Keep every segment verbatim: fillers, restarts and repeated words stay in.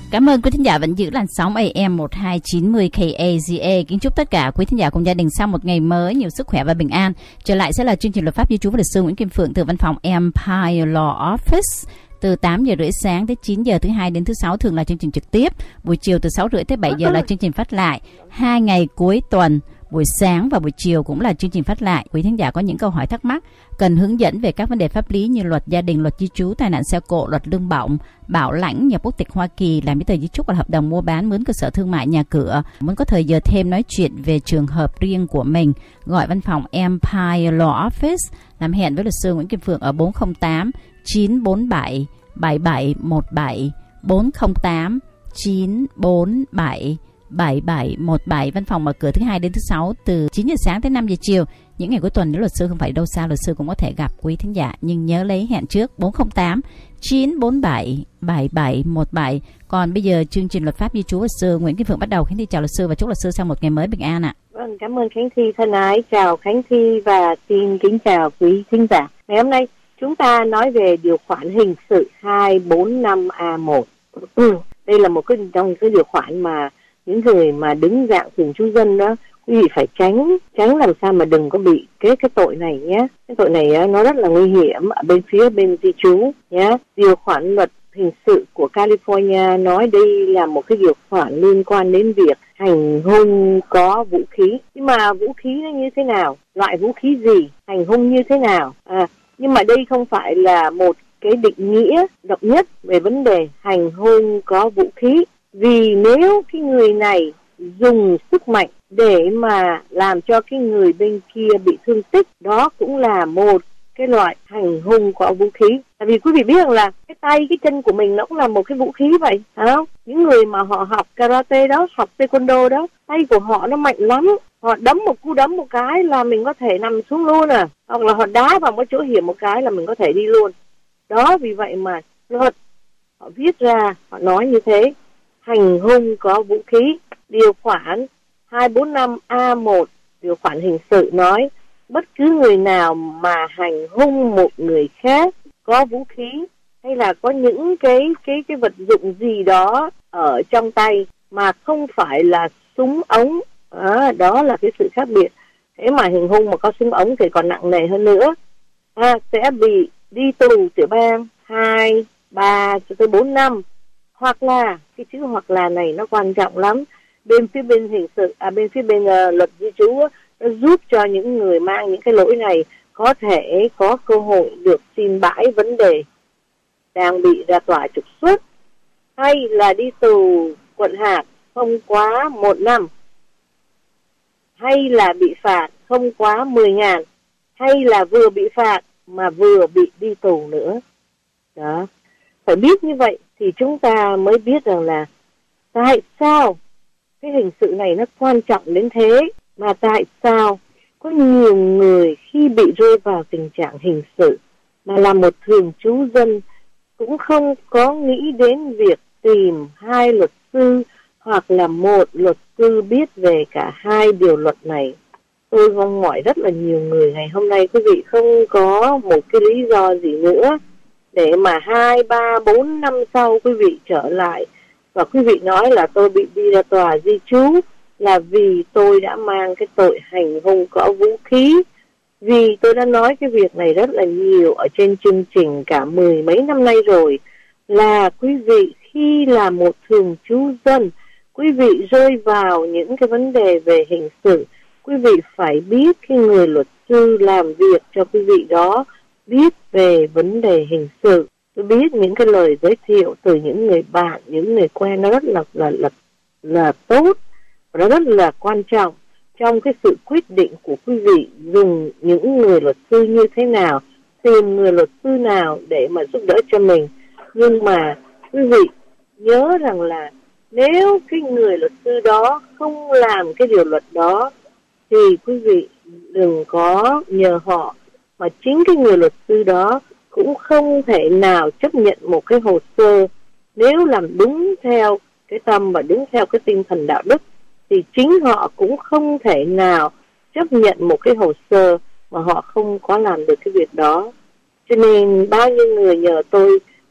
Cảm ơn quý thính giả vẫn giữ làn sóng a m một hai chín mươi K A Z A. Kính chúc tất cả quý thính giả cùng gia đình sau một ngày mới nhiều sức khỏe và bình an. Trở lại sẽ là chương trình luật pháp di trú với luật sư Nguyễn Kim Phượng từ văn phòng Empire Law Office. Từ tám giờ rưỡi sáng tới chín giờ thứ hai đến thứ sáu thường là chương trình trực tiếp. Buổi chiều từ sáu rưỡi tới bảy giờ là chương trình phát lại. Hai ngày cuối tuần, buổi sáng và buổi chiều cũng là chương trình phát lại. Quý thính giả có những câu hỏi thắc mắc, cần hướng dẫn về các vấn đề pháp lý như luật gia đình, luật di trú, tai nạn xe cộ, luật lương bổng, bảo lãnh, nhập quốc tịch Hoa Kỳ, làm giấy tờ di chúc và hợp đồng mua bán, mướn cơ sở thương mại, nhà cửa. Muốn có thời giờ thêm nói chuyện về trường hợp riêng của mình, gọi văn phòng Empire Law Office, làm hẹn với luật sư Nguyễn Kim Phượng ở bốn không tám chín bốn bảy bảy bảy một bảy, bốn không tám chín bốn bảy bảy bảy một bảy. Văn phòng mở cửa thứ hai đến thứ sáu từ chín giờ sáng tới năm giờ chiều. Những ngày cuối tuần nếu luật sư không phải đâu xa, luật sư cũng có thể gặp quý thính giả, nhưng nhớ lấy hẹn trước bốn không tám chín bốn bảy bảy bảy một bảy. Còn bây giờ chương trình luật pháp di trú luật sư Nguyễn Kim Phượng bắt đầu. Khánh Thi chào luật sư và chúc luật sư sau một ngày mới bình an ạ. Vâng, cảm ơn Khánh Thi thân ái. Chào Khánh Thi và xin kính chào quý thính giả. Ngày hôm nay chúng ta nói về điều khoản hình sự hai bốn năm A một. Đây là một cái trong cái điều khoản mà những người mà đứng dạng thường trú dân đó, quý vị phải tránh tránh làm sao mà đừng có bị cái cái tội này nhé. Cái tội này nó rất là nguy hiểm ở bên phía bên di trú nhé. Điều khoản luật hình sự của California nói đây là một cái điều khoản liên quan đến việc hành hung có vũ khí. Nhưng mà vũ khí nó như thế nào? Loại vũ khí gì? Hành hung như thế nào? À, nhưng mà đây không phải là một cái định nghĩa độc nhất về vấn đề hành hung có vũ khí. Vì nếu cái người này dùng sức mạnh để mà làm cho cái người bên kia bị thương tích, đó cũng là một cái loại hành hung có vũ khí. Tại vì quý vị biết rằng là cái tay, cái chân của mình nó cũng là một cái vũ khí vậy, phải không? Những người mà họ học karate đó, học taekwondo đó, tay của họ nó mạnh lắm. Họ đấm một cú đấm một cái là mình có thể nằm xuống luôn à. Hoặc là họ đá vào một chỗ hiểm một cái là mình có thể đi luôn. Đó, vì vậy mà luật họ viết ra, họ nói như thế. Hành hung có vũ khí. Điều khoản hai bốn năm A một, điều khoản hình sự nói bất cứ người nào mà hành hung một người khác có vũ khí hay là có những cái cái cái vật dụng gì đó ở trong tay mà không phải là súng ống, à, đó là cái sự khác biệt. Thế mà hành hung mà có súng ống thì còn nặng nề hơn nữa, à, sẽ bị đi tù tiểu bang hai, ba cho tới bốn năm. Hoặc là, cái chữ hoặc là này nó quan trọng lắm. Bên phía bên hình sự, à bên phía bên uh, luật di trú, nó giúp cho những người mang những cái lỗi này có thể có cơ hội được xin bãi vấn đề đang bị ra tòa trục xuất, hay là đi tù quận hạt không quá một năm, hay là bị phạt không quá mười ngàn, hay là vừa bị phạt mà vừa bị đi tù nữa. Đó, phải biết như vậy thì chúng ta mới biết rằng là tại sao cái hình sự này nó quan trọng đến thế, mà tại sao có nhiều người khi bị rơi vào tình trạng hình sự mà là một thường trú dân cũng không có nghĩ đến việc tìm hai luật sư hoặc là một luật sư biết về cả hai điều luật này. Tôi mong mỏi rất là nhiều người ngày hôm nay quý vị không có một cái lý do gì nữa để mà hai, ba, bốn năm sau quý vị trở lại và quý vị nói là tôi bị đi ra tòa di trú là vì tôi đã mang cái tội hành hung có vũ khí. Vì tôi đã nói cái việc này rất là nhiều ở trên chương trình cả mười mấy năm nay rồi, là quý vị khi là một thường trú dân, quý vị rơi vào những cái vấn đề về hình sự, quý vị phải biết cái người luật sư làm việc cho quý vị đó biết về vấn đề hình sự. Tôi biết những cái lời giới thiệu từ những người bạn, những người quen nó rất là là là, là tốt, và nó rất là quan trọng trong cái sự quyết định của quý vị dùng những người luật sư như thế nào, tìm người luật sư nào để mà giúp đỡ cho mình. Nhưng mà quý vị nhớ rằng là nếu cái người luật sư đó không làm cái điều luật đó thì quý vị đừng có nhờ họ, mà chính cái người luật sư đó cũng không thể nào chấp nhận một cái hồ sơ nếu làm đúng theo cái tâm và đúng theo cái tinh thần đạo đức, thì chính họ cũng không thể nào chấp nhận một cái hồ sơ mà họ không có làm được cái việc đó. Cho nên bao nhiêu người nhờ tôi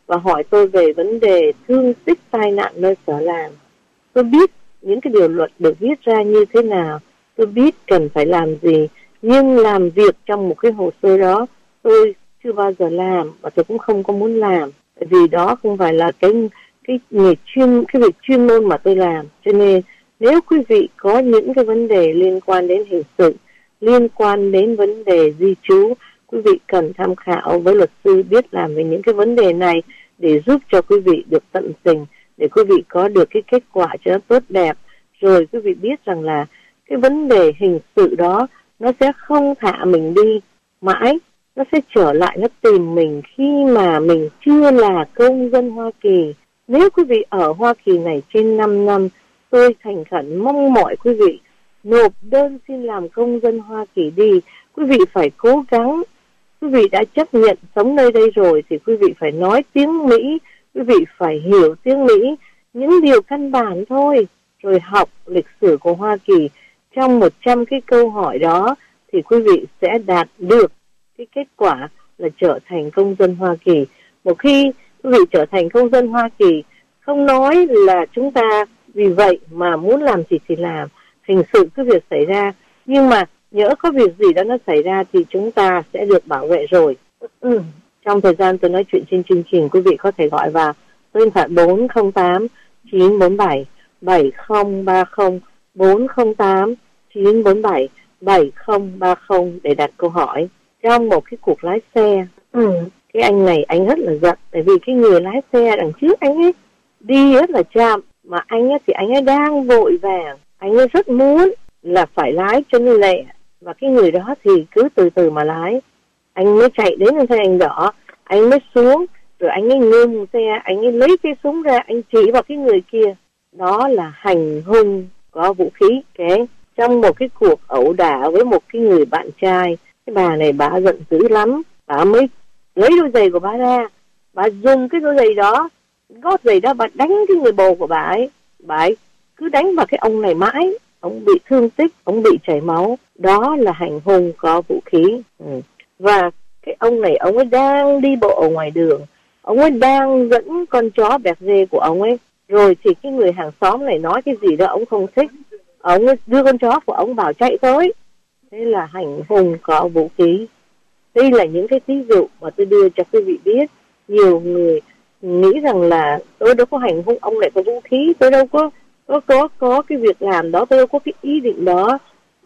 và hỏi tôi về vấn đề thương tích tai nạn nơi sở làm. Tôi biết những cái điều luật được viết ra như thế nào, tôi biết cần phải làm gì, nhưng làm việc trong một cái hồ sơ đó tôi chưa bao giờ làm và tôi cũng không có muốn làm, vì đó không phải là cái cái nghề chuyên cái việc chuyên môn mà tôi làm. Cho nên nếu quý vị có những cái vấn đề liên quan đến hình sự, liên quan đến vấn đề di trú, quý vị cần tham khảo với luật sư biết làm về những cái vấn đề này để giúp cho quý vị được tận tình, để quý vị có được cái kết quả cho nó tốt đẹp. Rồi quý vị biết rằng là cái vấn đề hình sự đó nó sẽ không thả mình đi mãi, nó sẽ trở lại, nó tìm mình khi mà mình chưa là công dân Hoa Kỳ. Nếu quý vị ở Hoa Kỳ này trên năm năm, tôi thành khẩn mong mỏi quý vị nộp đơn xin làm công dân Hoa Kỳ đi. Quý vị phải cố gắng. Quý vị đã chấp nhận sống nơi đây rồi thì quý vị phải nói tiếng Mỹ, quý vị phải hiểu tiếng Mỹ, những điều căn bản thôi. Rồi học lịch sử của Hoa Kỳ. Trong một trăm cái câu hỏi đó thì quý vị sẽ đạt được cái kết quả là trở thành công dân Hoa Kỳ. Một khi quý vị trở thành công dân Hoa Kỳ, không nói là chúng ta vì vậy mà muốn làm gì thì làm, hình sự cứ việc xảy ra, nhưng mà nhỡ có việc gì đó nó xảy ra thì chúng ta sẽ được bảo vệ rồi. Ừ. Trong thời gian tôi nói chuyện trên chương trình, quý vị có thể gọi vào số điện thoại bốn không tám chín bốn bảy bảy không ba không, bốn không tám chín bốn bảy bảy không ba không để đặt câu hỏi. Trong một cái cuộc lái xe, ừ, cái anh này anh rất là giận, tại vì cái người lái xe đằng trước anh ấy đi rất là chậm, mà anh ấy thì anh ấy đang vội vàng, anh ấy rất muốn là phải lái cho như lẹ, và cái người đó thì cứ từ từ mà lái. Anh mới chạy đến bên anh đỏ, anh mới xuống, rồi anh ấy ngừng xe, anh ấy lấy cái súng ra, anh chỉ vào cái người kia. Đó là hành hung có vũ khí. Okay. Trong một cái cuộc ẩu đả với một cái người bạn trai, cái bà này bà giận dữ lắm, bà mới lấy đôi giày của bà ra, bà dùng cái đôi giày đó, gót giày đó, bà đánh cái người bồ của bà ấy. Bà ấy cứ đánh vào cái ông này mãi, ông bị thương tích, ông bị chảy máu. Đó là hành hung có vũ khí. Ừ. Và cái ông này, ông ấy đang đi bộ ở ngoài đường, ông ấy đang dẫn con chó bẹt dê của ông ấy, rồi thì cái người hàng xóm này nói cái gì đó ông không thích, ông ấy đưa con chó của ông bảo chạy tới. Thế là hành hung có vũ khí. Đây là những cái ví dụ mà tôi đưa cho quý vị biết. Nhiều người nghĩ rằng là tôi đâu có hành hung ông này có vũ khí, tôi đâu có có có có cái việc làm đó, tôi đâu có cái ý định đó.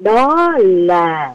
Đó là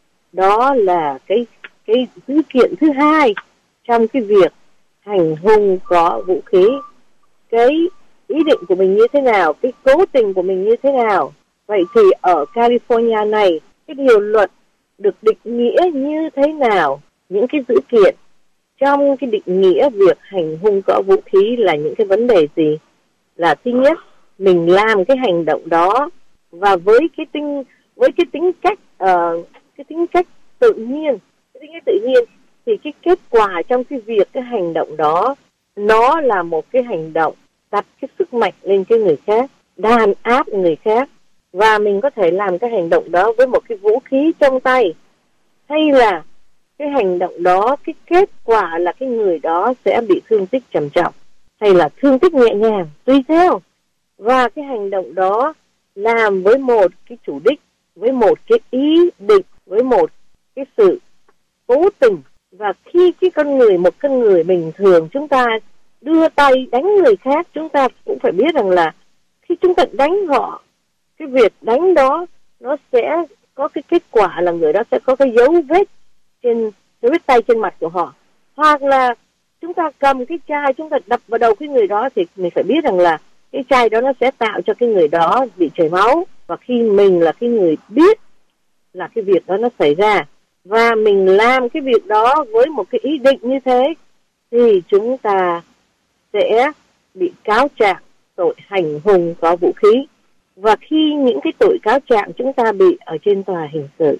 đó là cái cái dữ kiện thứ hai trong cái việc hành hung có vũ khí. Cái ý định của mình như thế nào, cái cố tình của mình như thế nào. Vậy thì ở California này, cái điều luật được định nghĩa như thế nào? Những cái dữ kiện trong cái định nghĩa việc hành hung có vũ khí là những cái vấn đề gì? Là thứ nhất, mình làm cái hành động đó và với cái tính với cái tính cách uh, cái tính cách tự nhiên, cái tính cách tự nhiên thì cái kết quả trong cái việc cái hành động đó nó là một cái hành động đặt cái sức mạnh lên cái người khác, đàn áp người khác, và mình có thể làm cái hành động đó với một cái vũ khí trong tay, hay là cái hành động đó cái kết quả là cái người đó sẽ bị thương tích trầm trọng hay là thương tích nhẹ nhàng tùy theo. Và cái hành động đó làm với một cái chủ đích, với một cái ý định, với một cái sự cố tình. Và khi cái con người, một con người bình thường, chúng ta đưa tay đánh người khác, chúng ta cũng phải biết rằng là khi chúng ta đánh họ, cái việc đánh đó nó sẽ có cái kết quả là người đó sẽ có cái dấu vết trên dấu vết tay trên mặt của họ. Hoặc là chúng ta cầm cái chai, chúng ta đập vào đầu cái người đó thì mình phải biết rằng là cái chai đó nó sẽ tạo cho cái người đó bị chảy máu. Và khi mình là cái người biết là cái việc đó nó xảy ra và mình làm cái việc đó với một cái ý định như thế thì chúng ta sẽ bị cáo trạng tội hành hung có vũ khí. Và khi những cái tội cáo trạng chúng ta bị ở trên tòa hình sự,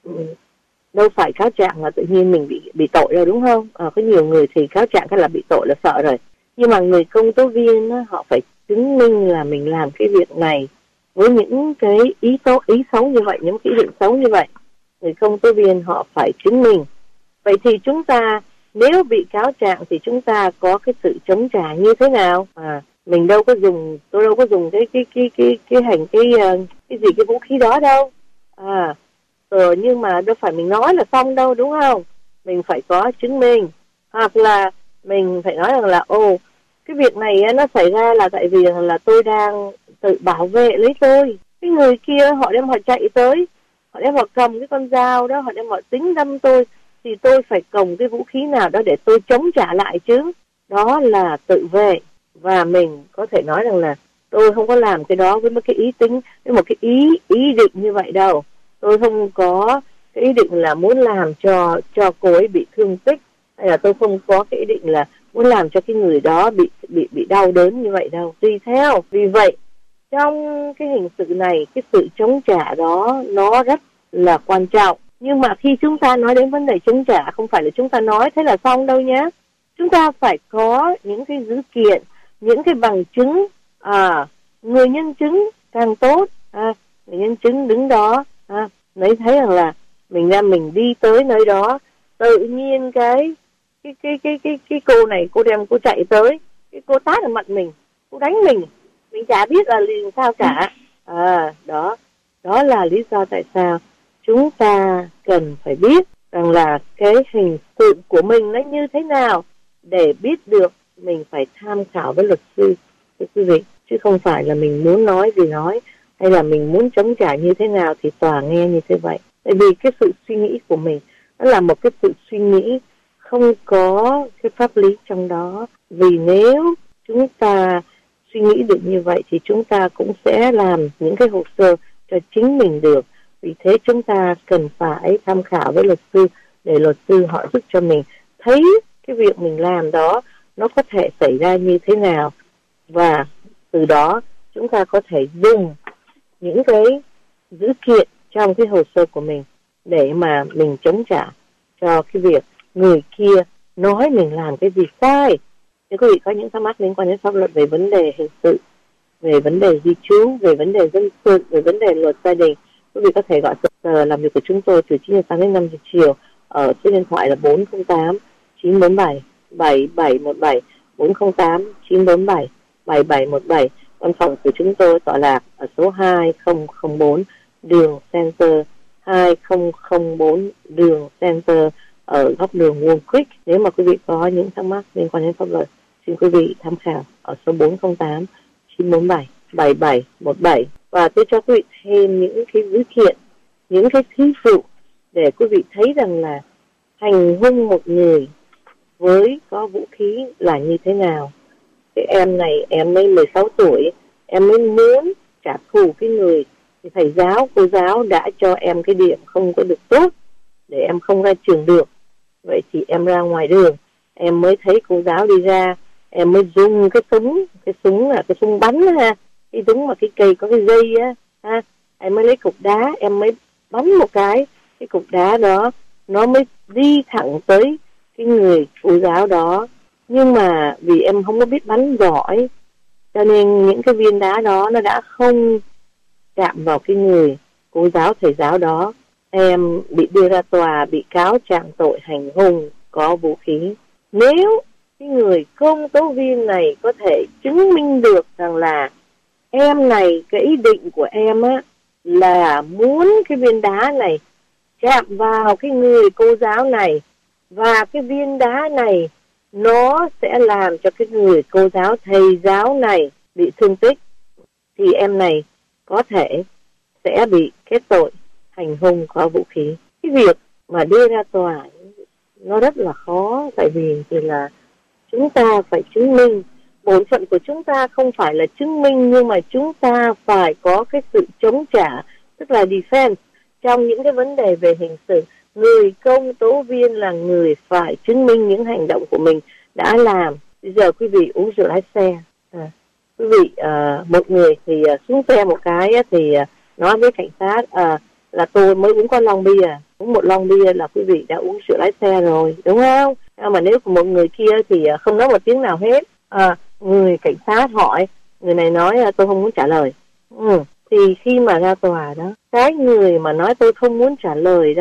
đâu phải cáo trạng là tự nhiên mình bị bị tội đâu, đúng không? À, có nhiều người thì cáo trạng cái là bị tội là sợ rồi. Nhưng mà người công tố viên á, họ phải chứng minh là mình làm cái việc này với những cái ý xấu, ý xấu như vậy, những cái ý định xấu như vậy. Người công tố viên họ phải chứng minh. Vậy thì chúng ta nếu bị cáo trạng thì chúng ta có cái sự chống trả như thế nào? À, mình đâu có dùng, tôi đâu có dùng cái cái cái cái cái hành cái cái gì cái vũ khí đó đâu. À, rồi nhưng mà đâu phải mình nói là xong đâu, đúng không? Mình phải có chứng minh, hoặc là mình phải nói rằng là ồ, cái việc này nó xảy ra là tại vì là tôi đang tự bảo vệ lấy tôi. Cái người kia họ đem họ chạy tới, họ đem họ cầm cái con dao đó, họ đem họ tính đâm tôi, thì tôi phải cầm cái vũ khí nào đó để tôi chống trả lại chứ. Đó là tự vệ. Và mình có thể nói rằng là tôi không có làm cái đó với một cái ý tính, với một cái ý ý định như vậy đâu. Tôi không có cái ý định là muốn làm cho cho cô ấy bị thương tích, hay là tôi không có cái ý định là muốn làm cho cái người đó bị bị bị đau đớn như vậy đâu. Tùy theo. Vì vậy trong cái hình sự này, cái sự chống trả đó nó rất là quan trọng. Nhưng mà khi chúng ta nói đến vấn đề chống trả, không phải là chúng ta nói thế là xong đâu nhé. Chúng ta phải có những cái dữ kiện, những cái bằng chứng, à, người nhân chứng càng tốt, à, người nhân chứng đứng đó, à, lấy thấy rằng là mình ra mình đi tới nơi đó, tự nhiên cái cái cái cái cái cái cô này cô đem cô chạy tới, cái cô tát vào mặt mình, cô đánh mình, mình chả biết là liền sao cả. À, đó, đó là lý do tại sao chúng ta cần phải biết rằng là cái hình sự của mình nó như thế nào để biết được. Mình phải tham khảo với luật sư, thưa quý vị, chứ không phải là mình muốn nói gì nói, hay là mình muốn chống trả như thế nào thì tòa nghe như thế vậy. Tại vì cái sự suy nghĩ của mình nó là một cái sự suy nghĩ không có cái pháp lý trong đó. Vì nếu chúng ta suy nghĩ được như vậy thì chúng ta cũng sẽ làm những cái hồ sơ cho chính mình được. Vì thế chúng ta cần phải tham khảo với luật sư để luật sư họ giúp cho mình thấy cái việc mình làm đó nó có thể xảy ra như thế nào, và từ đó chúng ta có thể dùng những cái dữ kiện trong cái hồ sơ của mình để mà mình chống trả cho cái việc người kia nói mình làm cái gì sai. Nếu quý vị có những thắc mắc liên quan đến pháp luật về vấn đề hình sự, về vấn đề di trú, về vấn đề dân sự, về vấn đề luật gia đình, quý vị có thể gọi giờ làm việc của chúng tôi từ chín giờ sáng đến năm giờ chiều ở số điện thoại là bốn không tám chín bốn bảy bảy bảy một bảy, bốn không tám chín bốn bảy bảy bảy một bảy. Văn phòng của chúng tôi tọa lạc ở số hai không không bốn đường Center, hai không không bốn đường Center ở góc đường Wall Creek. Nếu mà quý vị có những thắc mắc liên quan đến pháp luật, xin quý vị tham khảo ở số bốn không tám chín bốn bảy bảy bảy một bảy. Và tôi cho quý vị thêm những cái dữ kiện, những cái thí dụ để quý vị thấy rằng là hành hung một người với có vũ khí là như thế nào. Cái em này, em mới mười sáu tuổi, em mới muốn trả thù cái người thì thầy giáo, cô giáo đã cho em cái điểm không có được tốt để em không ra trường được. Vậy thì em ra ngoài đường, em mới thấy cô giáo đi ra, em mới dùng cái súng, cái súng là cái súng bắn ha, cái súng mà cái cây có cái dây á, ha, em mới lấy cục đá, em mới bắn một cái, cái cục đá đó nó mới đi thẳng tới cái người cô giáo đó. Nhưng mà vì em không có biết bắn giỏi, cho nên những cái viên đá đó nó đã không chạm vào cái người cô giáo thầy giáo đó. Em bị đưa ra tòa, bị cáo trạng tội hành hung có vũ khí. Nếu cái người công tố viên này có thể chứng minh được rằng là em này, cái ý định của em á là muốn cái viên đá này chạm vào cái người cô giáo này, và cái viên đá này nó sẽ làm cho cái người cô giáo thầy giáo này bị thương tích, thì em này có thể sẽ bị kết tội hành hung có vũ khí. Cái việc mà đưa ra tòa nó rất là khó, tại vì thì là chúng ta phải chứng minh. Bổn phận của chúng ta không phải là chứng minh, nhưng mà chúng ta phải có cái sự chống trả, tức là defense trong những cái vấn đề về hình sự. Người công tố viên là người phải chứng minh những hành động của mình đã làm. Bây giờ quý vị uống rượu lái xe, à, quý vị à, một người thì à, xuống xe một cái thì à, nói với cảnh sát à, là tôi mới uống có lon bia, uống một lon bia là quý vị đã uống rượu lái xe rồi, đúng không? À, mà nếu một người kia thì à, không nói một tiếng nào hết, à, người cảnh sát hỏi, người này nói à, tôi không muốn trả lời. Ừ. Thì khi mà ra tòa đó, cái người mà nói tôi không muốn trả lời đó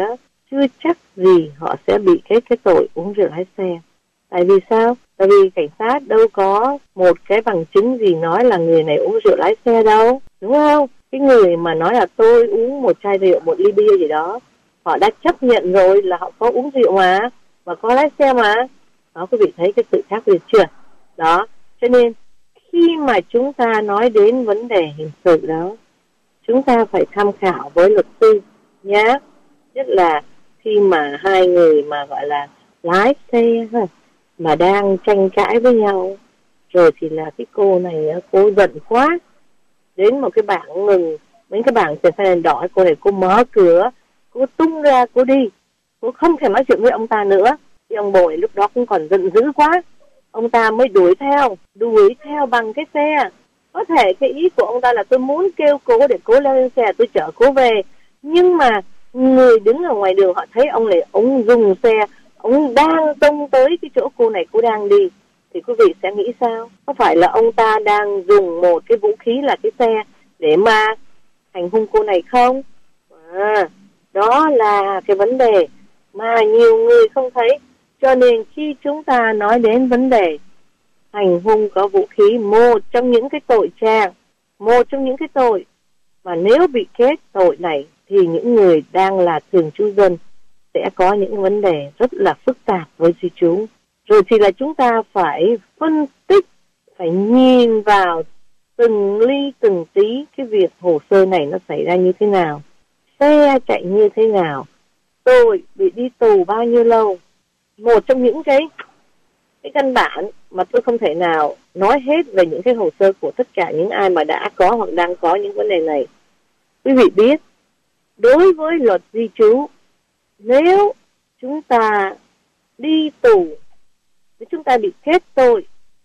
chưa chắc gì họ sẽ bị cái cái tội uống rượu lái xe. Tại vì sao? Tại vì cảnh sát đâu có một cái bằng chứng gì nói là người này uống rượu lái xe đâu, đúng không? Cái người mà nói là tôi uống một chai rượu, một ly bia gì đó, họ đã chấp nhận rồi là họ có uống rượu mà, và có lái xe mà. Đó, quý vị thấy cái sự khác biệt chưa? Đó, cho nên khi mà chúng ta nói đến vấn đề hình sự đó, chúng ta phải tham khảo với luật sư nhé. Nhất là khi mà hai người mà gọi là lái xe mà đang tranh cãi với nhau, rồi thì là cái cô này cô giận quá, đến một cái bảng ngừng, mấy cái bảng đèn xanh đèn đỏ, cô này cô mở cửa, cô tung ra, cô đi, cô không thể nói chuyện với ông ta nữa. Thì ông bồ lúc đó cũng còn giận dữ quá, ông ta mới đuổi theo, đuổi theo bằng cái xe. Có thể cái ý của ông ta là tôi muốn kêu cô để cô lên xe, tôi chở cô về. Nhưng mà người đứng ở ngoài đường họ thấy ông này, ông dùng xe, ông đang tông tới cái chỗ cô này cô đang đi. Thì quý vị sẽ nghĩ sao? Có phải là ông ta đang dùng một cái vũ khí là cái xe để mà hành hung cô này không? À, đó là cái vấn đề mà nhiều người không thấy. Cho nên khi chúng ta nói đến vấn đề hành hung có vũ khí, một trong những cái tội trạng, một trong những cái tội mà nếu bị kết tội này thì những người đang là thường trú dân sẽ có những vấn đề rất là phức tạp với di trú. Rồi thì là chúng ta phải phân tích, phải nhìn vào từng ly từng tí cái việc hồ sơ này nó xảy ra như thế nào, xe chạy như thế nào, tôi bị đi tù bao nhiêu lâu. Một trong những cái cái căn bản mà tôi không thể nào nói hết về những cái hồ sơ của tất cả những ai mà đã có hoặc đang có những vấn đề này. Quý vị biết, đối với luật di trú, nếu chúng ta đi tù, nếu chúng ta bị kết tội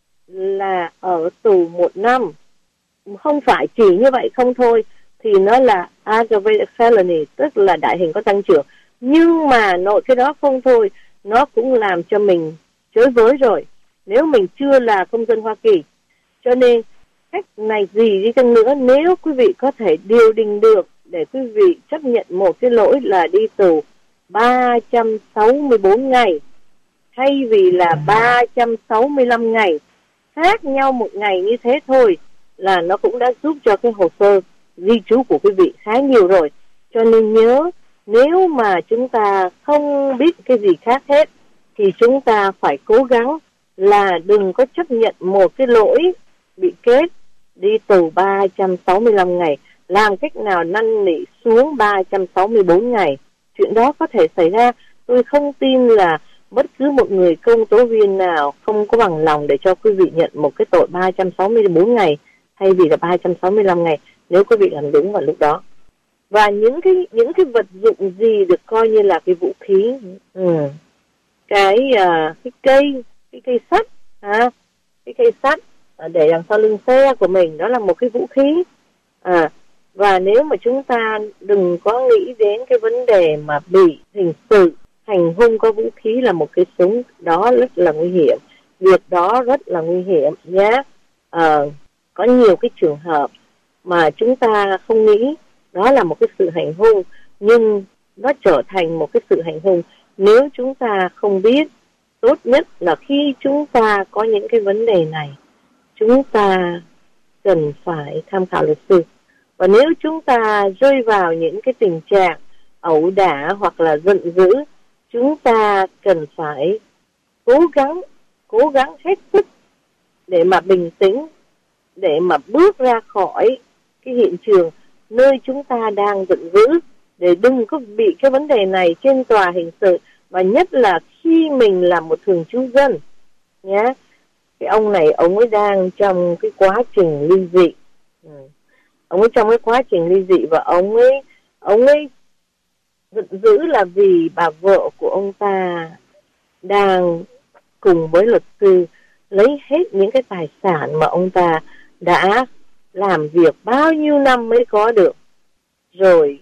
là ở tù một năm, không phải chỉ như vậy không thôi, thì nó là aggravated felony, tức là đại hình có tăng trưởng. Nhưng mà nội cái đó không thôi, nó cũng làm cho mình chới với rồi, nếu mình chưa là công dân Hoa Kỳ. Cho nên cách này gì đi chăng nữa, nếu quý vị có thể điều đình được để quý vị chấp nhận một cái lỗi là đi tù ba trăm sáu mươi bốn ngày thay vì là ba trăm sáu mươi lăm ngày, khác nhau một ngày như thế thôi là nó cũng đã giúp cho cái hồ sơ di trú của quý vị khá nhiều rồi. Cho nên nhớ, nếu mà chúng ta không biết cái gì khác hết thì chúng ta phải cố gắng là đừng có chấp nhận một cái lỗi bị kết đi tù ba trăm sáu mươi lăm ngày, làm cách nào năn nỉ xuống ba trăm sáu mươi bốn ngày. Chuyện đó có thể xảy ra. Tôi không tin là bất cứ một người công tố viên nào không có bằng lòng để cho quý vị nhận một cái tội ba trăm sáu mươi bốn ngày thay vì là ba trăm sáu mươi lăm ngày nếu quý vị làm đúng vào lúc đó. Và những cái những cái vật dụng gì được coi như là cái vũ khí, ừ. cái uh, cái cây cái cây sắt, à, cái cây sắt để đằng sau lưng xe của mình, đó là một cái vũ khí. À, và nếu mà chúng ta đừng có nghĩ đến cái vấn đề mà bị hình sự hành hung có vũ khí là một cái súng, đó rất là nguy hiểm. Việc đó rất là nguy hiểm nhé. À, có nhiều cái trường hợp mà chúng ta không nghĩ đó là một cái sự hành hung, nhưng nó trở thành một cái sự hành hung nếu chúng ta không biết. Tốt nhất là khi chúng ta có những cái vấn đề này, chúng ta cần phải tham khảo luật sư. Và nếu chúng ta rơi vào những cái tình trạng ẩu đả hoặc là giận dữ, chúng ta cần phải cố gắng, cố gắng hết sức để mà bình tĩnh, để mà bước ra khỏi cái hiện trường nơi chúng ta đang giận dữ, để đừng có bị cái vấn đề này trên tòa hình sự. Và nhất là khi mình là một thường trú dân nhé. Cái ông này, ông ấy đang trong cái quá trình ly dị. Ừ. Ông ấy trong cái quá trình ly dị và ông ấy ông ấy giận dữ là vì bà vợ của ông ta đang cùng với luật sư lấy hết những cái tài sản mà ông ta đã làm việc bao nhiêu năm mới có được. Rồi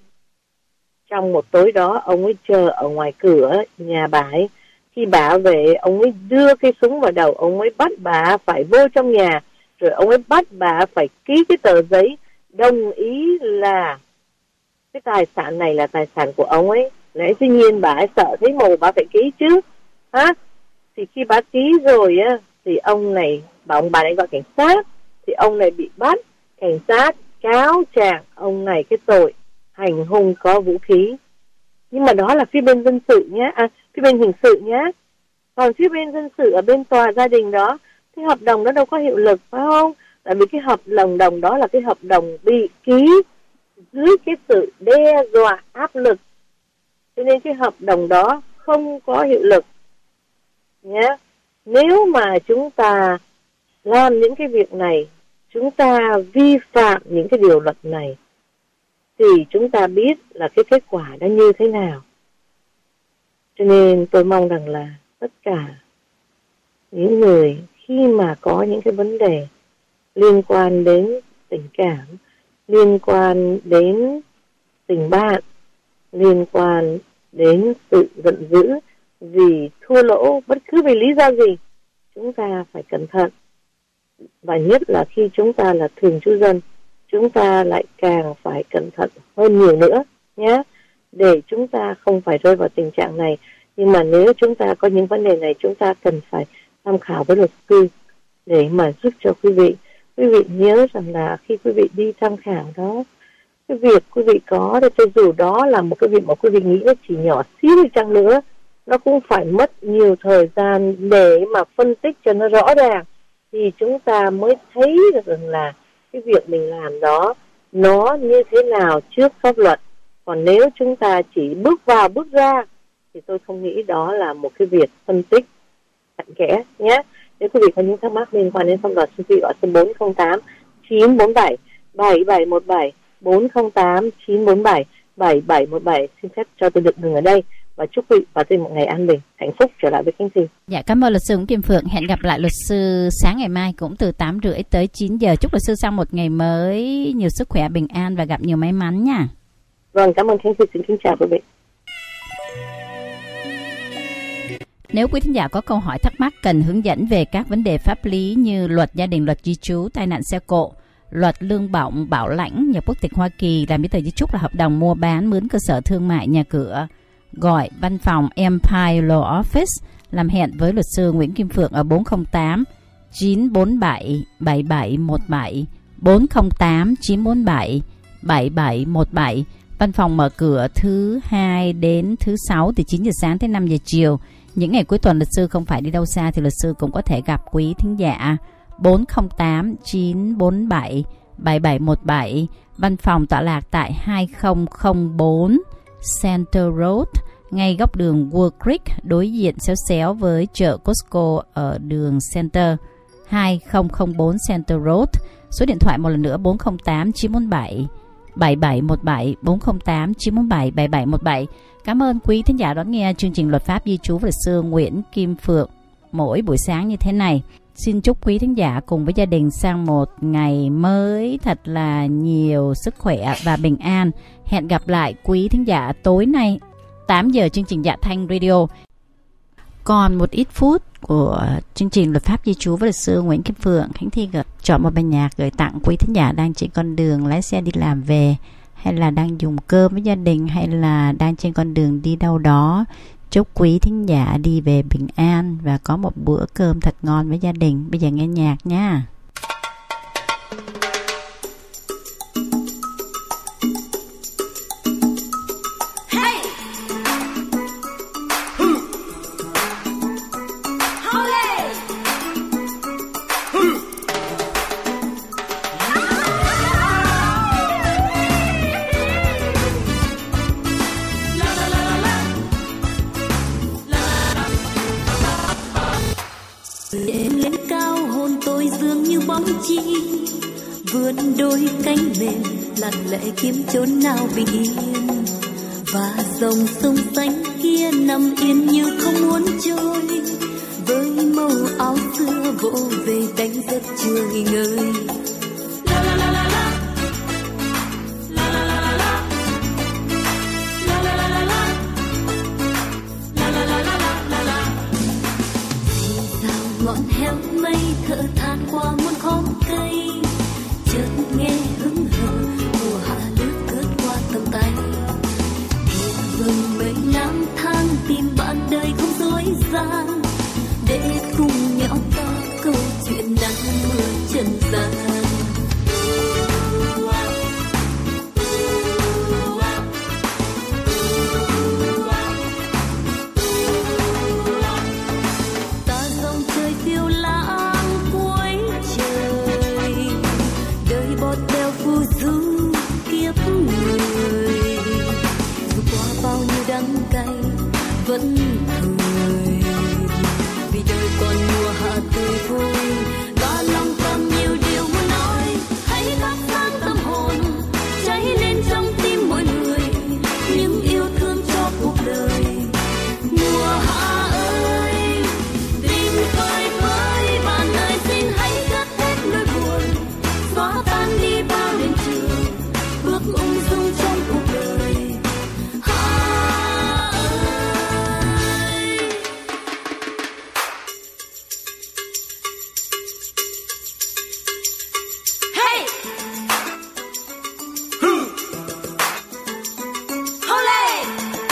trong một tối đó, ông ấy chờ ở ngoài cửa nhà bà ấy. Khi bà về, ông ấy đưa cái súng vào đầu, ông ấy bắt bà phải vô trong nhà. Rồi ông ấy bắt bà phải ký cái tờ giấy đồng ý là cái tài sản này là tài sản của ông ấy. Lẽ dĩ nhiên bà ấy sợ thấy mồ bà phải ký chứ. Hả? Thì khi bà ký rồi á, thì ông này, bà ông bà này gọi cảnh sát, thì ông này bị bắt. Cảnh sát cáo trạng ông này cái tội hành hung có vũ khí. Nhưng mà đó là phía bên dân sự nhé, à, phía bên hình sự nhé. Còn phía bên dân sự ở bên tòa gia đình đó, cái hợp đồng đó đâu có hiệu lực, phải không? Tại vì cái hợp đồng đồng đó là cái hợp đồng bị ký dưới cái sự đe dọa áp lực, cho nên cái hợp đồng đó không có hiệu lực nhé. Nếu mà chúng ta làm những cái việc này, chúng ta vi phạm những cái điều luật này, thì chúng ta biết là cái kết quả nó như thế nào. Cho nên tôi mong rằng là tất cả những người khi mà có những cái vấn đề liên quan đến tình cảm, liên quan đến tình bạn, liên quan đến sự giận dữ vì thua lỗ bất cứ vì lý do gì, chúng ta phải cẩn thận. Và nhất là khi chúng ta là thường trú dân, chúng ta lại càng phải cẩn thận hơn nhiều nữa nhé, để chúng ta không phải rơi vào tình trạng này. Nhưng mà nếu chúng ta có những vấn đề này, chúng ta cần phải tham khảo với luật sư để mà giúp cho quý vị. Quý vị nhớ rằng là khi quý vị đi tham khảo đó, cái việc quý vị có, thì cho dù đó là một cái việc mà quý vị nghĩ nó chỉ nhỏ xíu đi chăng nữa, nó cũng phải mất nhiều thời gian để mà phân tích cho nó rõ ràng, thì chúng ta mới thấy được rằng là cái việc mình làm đó nó như thế nào trước pháp luật. Còn nếu chúng ta chỉ bước vào bước ra thì tôi không nghĩ đó là một cái việc phân tích cặn kẽ nhé. Nếu quý vị có những thắc mắc liên quan đến pháp luật, xin quý vị gọi số bốn không tám chín bốn bảy bảy bảy một bảy, bốn không tám chín bốn bảy bảy bảy một bảy. Xin phép cho tôi được ngừng ở đây và chúc quý vị và tôi một ngày an bình, hạnh phúc trở lại với Khánh Thi. Dạ, cảm ơn luật sư Nguyễn Kim Phượng. Hẹn gặp lại luật sư sáng ngày mai cũng từ tám rưỡi tới chín giờ. Chúc luật sư sau một ngày mới nhiều sức khỏe, bình an và gặp nhiều may mắn nha. Vâng, cảm ơn Khánh Thi. Xin kính chào quý vị. Nếu quý thính giả có câu hỏi thắc mắc cần hướng dẫn về các vấn đề pháp lý như luật gia đình, luật di trú, tai nạn xe cộ, luật lương bổng, bảo lãnh, nhập quốc tịch Hoa Kỳ, làm giấy tờ di trúc là hợp đồng mua bán, mướn cơ sở thương mại, nhà cửa, gọi văn phòng Empire Law Office, làm hẹn với luật sư Nguyễn Kim Phượng ở bốn không tám chín bốn bảy bảy bảy một bảy, bốn không tám chín bốn bảy bảy bảy một bảy. Văn phòng mở cửa thứ hai đến thứ sáu từ chín giờ sáng tới năm giờ chiều. Những ngày cuối tuần luật sư không phải đi đâu xa thì luật sư cũng có thể gặp quý thính giả. Bốn không tám chín bốn bảy bảy bảy một bảy. Văn phòng tọa lạc tại hai không không bốn Center Road, ngay góc đường Wood Creek, đối diện xéo xéo với chợ Costco ở đường Center. Hai không không bốn Center Road. Số điện thoại một lần nữa bốn không tám chín bốn bảy bảy bảy một bảy, bốn không tám chín bốn bảy bảy bảy một bảy. Cảm ơn quý thính giả đón nghe chương trình Luật pháp di trú với luật sư Nguyễn Kim Phượng mỗi buổi sáng như thế này. Xin chúc quý thính giả cùng với gia đình sang một ngày mới thật là nhiều sức khỏe và bình an. Hẹn gặp lại quý thính giả tối nay tám giờ chương trình Dạ Thanh Radio. Còn một ít phút của chương trình Luật pháp di trú với luật sư Nguyễn Kim Phượng, Khánh Thi chọn một bài nhạc gửi tặng quý thính giả đang trên con đường lái xe đi làm về, hay là đang dùng cơm với gia đình, hay là đang trên con đường đi đâu đó. Chúc quý thính giả đi về bình an và có một bữa cơm thật ngon với gia đình. Bây giờ nghe nhạc nha. Vươn đôi cánh mềm lặng lẽ kiếm chốn nào bình yên, và dòng sông xanh kia nằm yên như không muốn trôi, với màu áo xưa vỗ về đánh giấc chưa nghỉ ngơi. La la la la la. La la la la la. La la la la la. La la la la la la la. Vì sao ngọn heo mây thở than qua muôn khóm cây, chợt nghe hững hờ mùa hạ lướt lướt qua tầm tay, thuyền vương mấy đeo phù du kiếp người, dù qua bao nhiêu đắng cay vẫn cười, vì đời còn mùa hạ tươi vui và lòng còn nhiều điều muốn nói. Hãy thắp sáng tâm hồn cháy lên trong tim mỗi người, những yêu thương cho cuộc đời. Mùa hạ ơi, tình khơi với bạn ơi, xin hãy cất hết nỗi buồn, xóa tan đi bao đêm trường, bước ung dung trong cuộc đời. Hạ ơi, hey, Olé!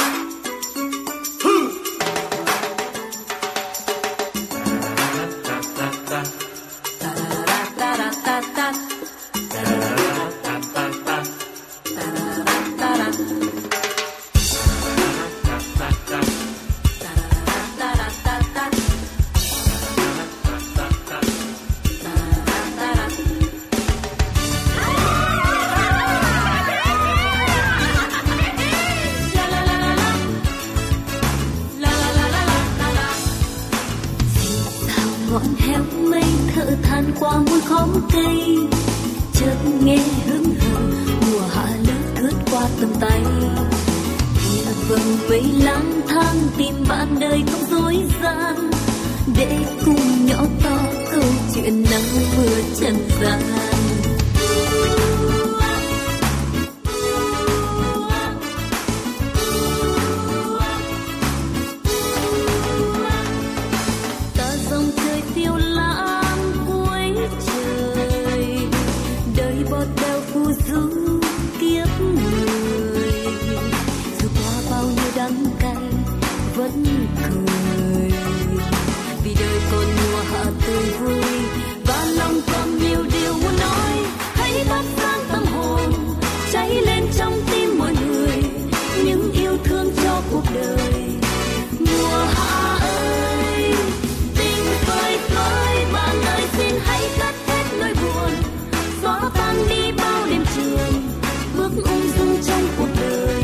Ngọn héo mây thở than qua muôn khóm cây, chợt nghe hững hờ mùa hạ lướt thướt qua tầm tay. Kia vầng mây lang thang tìm bạn đời không dối gian, để cùng nhỏ to câu chuyện nắng mưa trần gian. Vẫn cười, vì đời còn mùa hạ tươi vui và lòng còn nhiều điều muốn nói. Hãy thắp sáng tâm hồn cháy lên trong tim mọi người, những yêu thương cho cuộc đời. Mùa hạ ơi, tình khơi khơi bạn ơi, xin hãy cất hết nỗi buồn, xóa tan đi bao đêm trường, bước ung dung trong cuộc đời.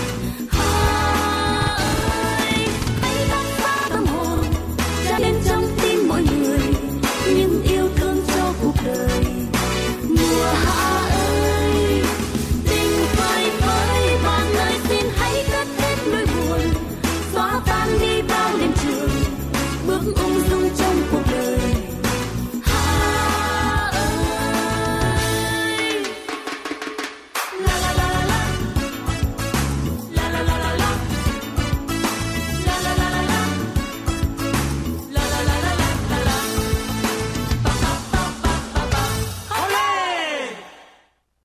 Lên trong tim mọi người, những yêu thương cho cuộc đời. Mùa hạ ơi, tình phơi phới bạn ơi, xin hãy cất hết nỗi buồn, xóa tan đi bao đêm trường, bước ung dung